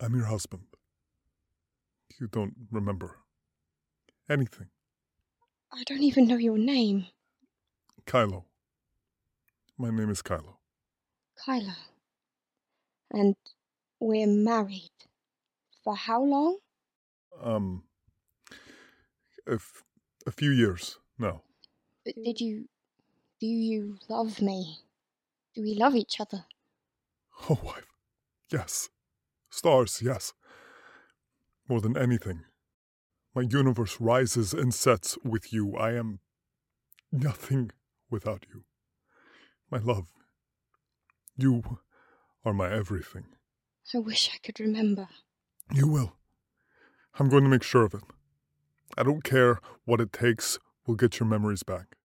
I'm your husband. You don't remember anything. I don't even know your name. Kylo. My name is Kylo. Kylo. And we're married. For how long? A few years now. But do you love me? Do we love each other? Oh, wife. Yes. Stars, yes. More than anything. My universe rises and sets with you. I am nothing without you. My love. You are my everything. I wish I could remember. You will. I'm going to make sure of it. I don't care what it takes. We'll get your memories back.